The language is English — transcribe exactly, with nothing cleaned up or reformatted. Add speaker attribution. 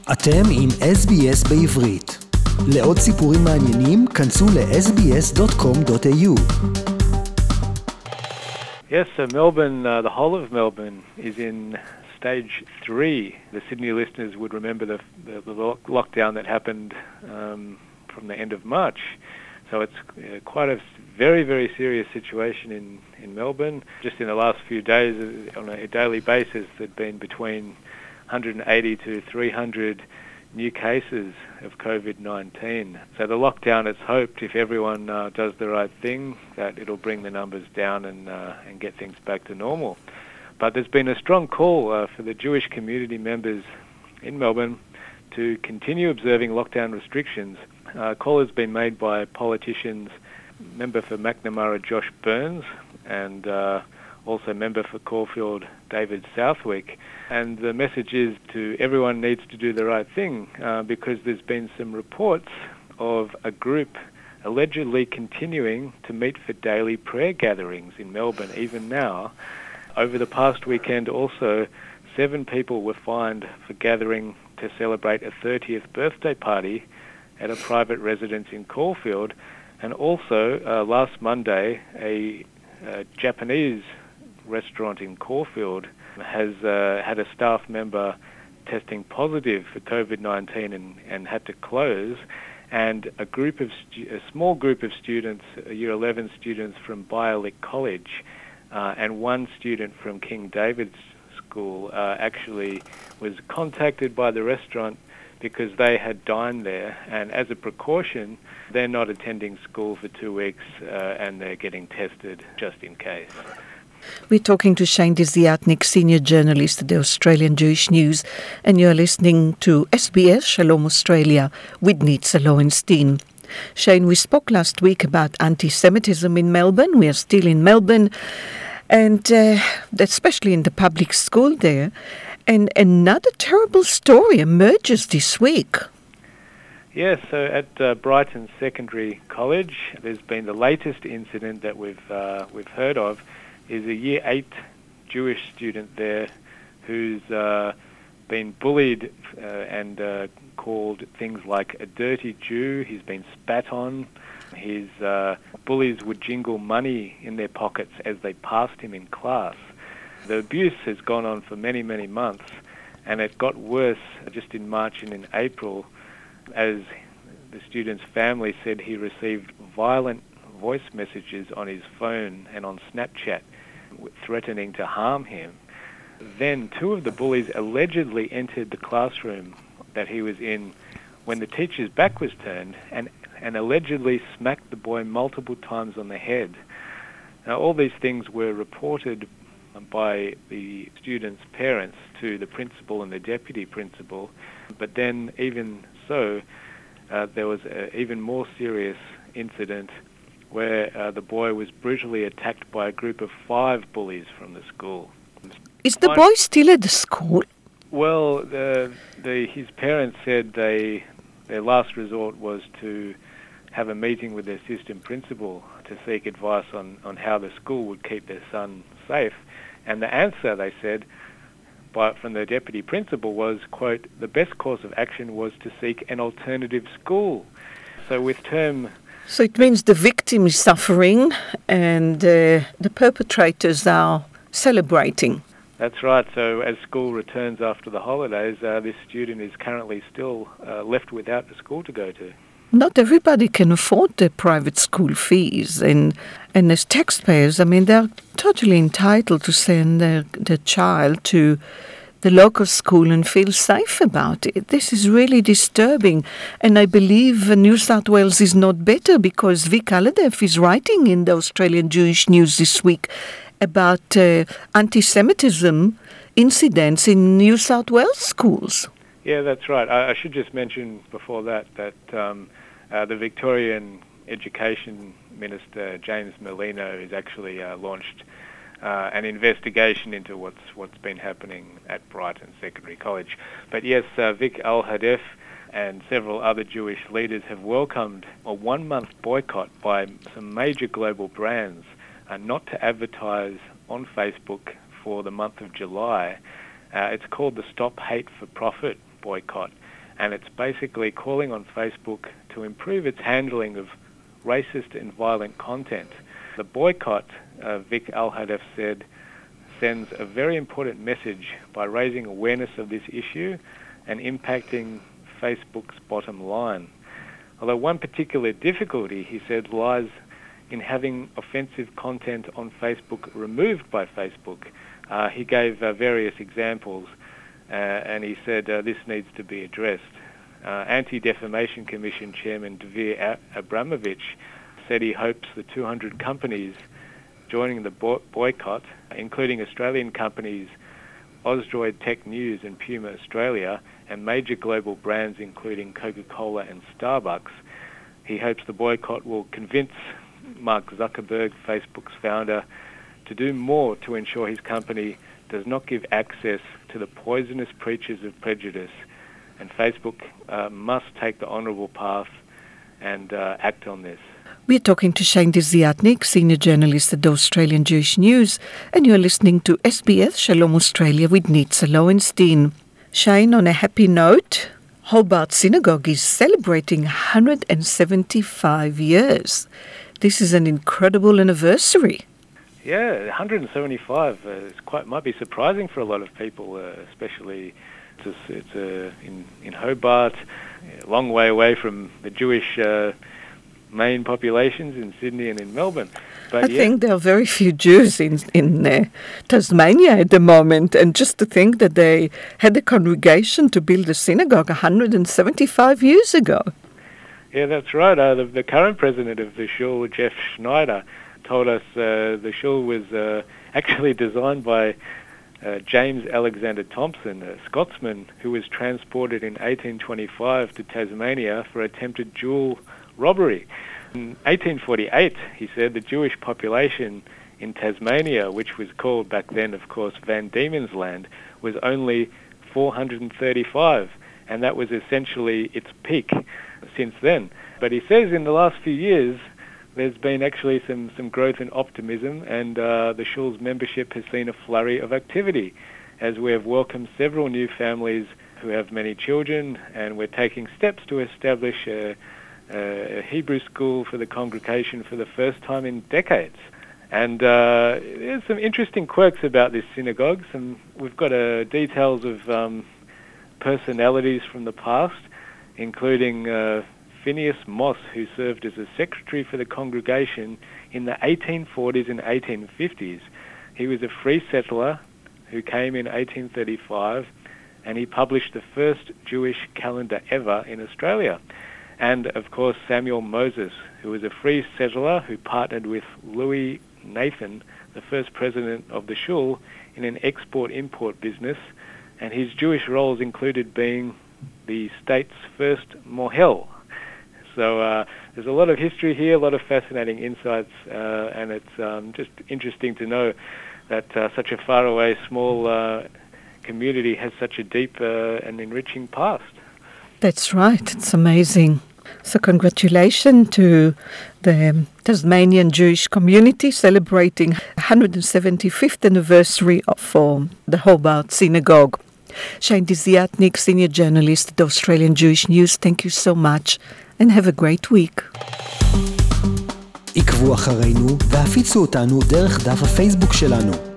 Speaker 1: אתם עם אס בי אס בעברית. לעוד סיפורים מעניינים, כנסו ל-אס בי אס דוט קום דוט איי יו.
Speaker 2: Yes, so Melbourne, uh, the whole of Melbourne is in stage three. The Sydney listeners would remember the, the, the lockdown that happened um, from the end of March. So it's uh, quite a very, very serious situation in, in Melbourne. Just in the last few days, uh, on a daily basis, there'd been between one hundred eighty to three hundred new cases of covid nineteen. So the lockdown, it's hoped, if everyone uh, does the right thing, that it'll bring the numbers down and uh, and get things back to normal. But there's been a strong call uh, for the Jewish community members in Melbourne to continue observing lockdown restrictions. Uh, a call has been made by politicians, member for Macnamara Josh Burns and uh, also member for Caulfield David Southwick. And the message is to everyone needs to do the right thing uh, because there's been some reports of a group allegedly continuing to meet for daily prayer gatherings in Melbourne even now. Over the past weekend also, seven people were fined for gathering to celebrate a thirtieth birthday party at a private residence in Caulfield. And also uh, last Monday, a, a Japanese restaurant in Caulfield has uh, had a staff member testing positive for covid nineteen and, and had to close, and a group of stu- a small group of students, year eleven students from Bialik College uh, and one student from King David's School uh, actually was contacted by the restaurant because they had dined there, and as a precaution they're not attending school for two weeks uh, and they're getting tested just in case.
Speaker 3: We're talking to Shane Desiatnik, senior journalist at the Australian Jewish News, and you're listening to S B S Shalom Australia with Nitza Lowenstein. Shane, we spoke last week about anti-Semitism in Melbourne. We are still in Melbourne, and uh, especially in the public school there. And another terrible story emerges this week.
Speaker 2: Yes, so at uh, Brighton Secondary College, there's been the latest incident that we've uh, we've heard of. Is a year eight Jewish student there who's uh, been bullied uh, and uh, called things like a dirty Jew. He's been spat on. His uh, bullies would jingle money in their pockets as they passed him in class. The abuse has gone on for many, many months, and it got worse just in March and in April as the student's family said he received violent voice messages on his phone and on Snapchat threatening to harm him. Then two of the bullies allegedly entered the classroom that he was in when the teacher's back was turned and, and allegedly smacked the boy multiple times on the head. Now, all these things were reported by the student's parents to the principal and the deputy principal, but then even so, uh, there was an even more serious incident where uh, the boy was brutally attacked by a group of five bullies from the school.
Speaker 3: Is the boy still at the school?
Speaker 2: Well, the, the, his parents said they their last resort was to have a meeting with their assistant principal to seek advice on, on how the school would keep their son safe. And the answer, they said, by, from the deputy principal was, quote, the best course of action was to seek an alternative school. So with term...
Speaker 3: So it means the victim is suffering and uh, the perpetrators are celebrating.
Speaker 2: That's right. So as school returns after the holidays, uh, this student is currently still uh, left without a school to go to.
Speaker 3: Not everybody can afford their private school fees, and and as taxpayers, I mean, they're totally entitled to send their, their child to the local school and feel safe about it. This is really disturbing, and I believe New South Wales is not better because Vic Aladef is writing in the Australian Jewish News this week about uh, anti-Semitism incidents in New South Wales schools.
Speaker 2: Yeah, that's right. I, I should just mention before that that um, uh, the Victorian Education Minister, James Merlino, has actually uh, launched uh, an investigation into what's what's been happening at Brighton Secondary College. But yes, uh, Vic Al-Hadef and several other Jewish leaders have welcomed a one-month boycott by some major global brands uh, not to advertise on Facebook for the month of July. Uh, it's called the Stop Hate for Profit boycott. and it's basically calling on Facebook to improve its handling of racist and violent content. The boycott, uh, Vic Al-Hadaf said, sends a very important message by raising awareness of this issue and impacting Facebook's bottom line. Although one particular difficulty, he said, lies in having offensive content on Facebook removed by Facebook. Uh, he gave uh, various examples, uh, and he said uh, this needs to be addressed. Uh, Anti-Defamation Commission Chairman Dvir Abramovich said he hopes the two hundred companies joining the bo- boycott, including Australian companies Ozdroid Tech News and Puma Australia, and major global brands including Coca-Cola and Starbucks, he hopes the boycott will convince Mark Zuckerberg, Facebook's founder, to do more to ensure his company does not give access to the poisonous preachers of prejudice. And Facebook uh, must take the honourable path and uh, act on this.
Speaker 3: We're talking to Shane Desiatnik, Senior Journalist at the Australian Jewish News, and you're listening to S B S Shalom Australia with Nitza Lowenstein. Shane, on a happy note, Hobart Synagogue is celebrating one hundred seventy-five years. This is an incredible anniversary.
Speaker 2: Yeah, one hundred seventy-five uh, is quite might be surprising for a lot of people, uh, especially it's, it's uh, in in Hobart, a long way away from the Jewish uh, main populations in Sydney and in Melbourne. But
Speaker 3: I
Speaker 2: yeah.
Speaker 3: think there are very few Jews in in uh, Tasmania at the moment, and just to think that they had a congregation to build a synagogue one hundred seventy-five years ago.
Speaker 2: Yeah, that's right. Uh, the, the current president of the shul, Jeff Schneider, told us uh, the shul was uh, actually designed by uh, James Alexander Thompson, a Scotsman who was transported in eighteen twenty-five to Tasmania for attempted jewel robbery. In eighteen forty-eight, he said, the Jewish population in Tasmania, which was called back then, of course, Van Diemen's Land, was only four hundred thirty-five, and that was essentially its peak since then. But he says in the last few years, there's been actually some, some growth in optimism, and uh, the shul's membership has seen a flurry of activity as we have welcomed several new families who have many children, and we're taking steps to establish a, a Hebrew school for the congregation for the first time in decades. And uh, there's some interesting quirks about this synagogue. Some, we've got uh, details of um, personalities from the past, including uh, Phineas Moss, who served as a secretary for the congregation in the eighteen forties and eighteen fifties. He was a free settler who came in eighteen thirty-five, and he published the first Jewish calendar ever in Australia. And, of course, Samuel Moses, who was a free settler who partnered with Louis Nathan, the first president of the shul, in an export-import business, and his Jewish roles included being the state's first mohel. So uh, there's a lot of history here, a lot of fascinating insights, uh, and it's um, just interesting to know that uh, such a faraway, small uh, community has such a deep uh, and enriching past.
Speaker 3: That's right. It's amazing. So congratulations to the Tasmanian Jewish community celebrating one hundred seventy-fifth anniversary for the Hobart Synagogue. Shane Desiatnik, Senior Journalist at the Australian Jewish News, thank you so much and have a great week.
Speaker 1: עקבו אחרינו והפיצו אותנו דרך דף הפייסבוק שלנו.